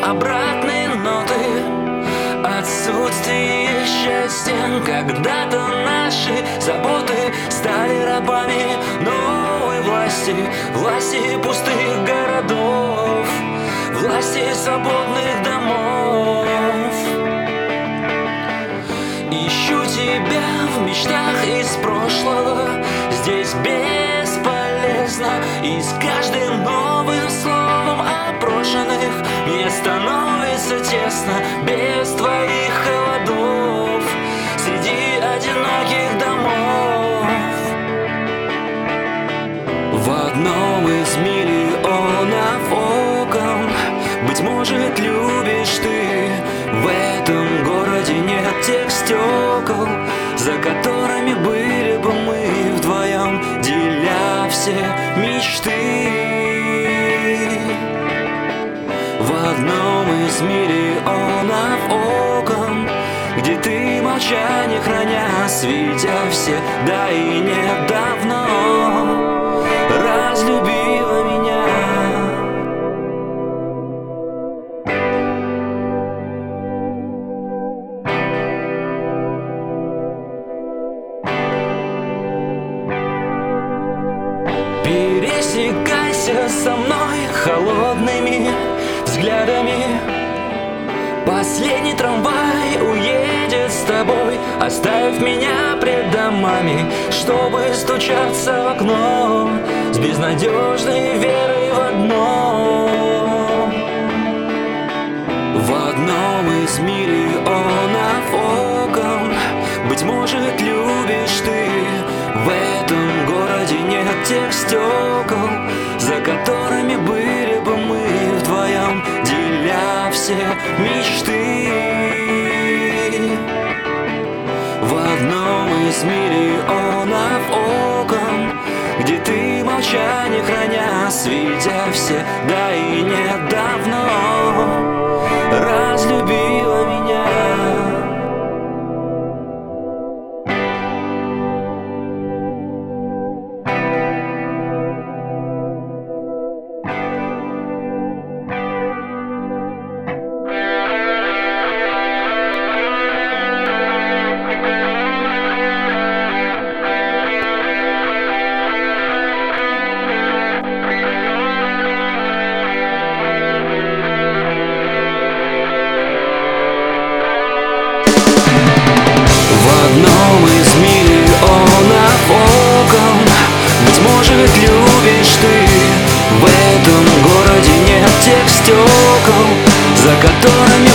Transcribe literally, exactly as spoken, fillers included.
обратные ноты, отсутствие счастья. Когда-то наши заботы стали рабами новой власти, власти пустых городов, власти свободных домов. Ищу тебя в мечтах из прошлого, здесь бесполезно, и с каждым новым словом о брошенных мне становится тесно. Без твоих холодов среди одиноких домов. В одном из миллионов окон, быть может, любишь ты. В этом городе нет тех стекол, за которыми были бы мы вдвоем, деля все мечты. В одном из миллионов окон, где ты молчание храня, светя все, да и недавно разлюбила меня. Пересекайся со мной холодными взглядами. Последний трамвай уедет с тобой, оставив меня пред домами, чтобы стучаться в окно с безнадежной верой в одно. В одном из миллионов окон, быть может, любишь ты. В этом городе нет тех стекол, за которыми были бы мы вдвоем, деля все мечты. В одном из миллионов окон, где ты молчание храня, светя все, да и недавно разлюбила меня. В одном из миллионов окон, быть может, любишь ты. В этом городе нет тех стекол, за которыми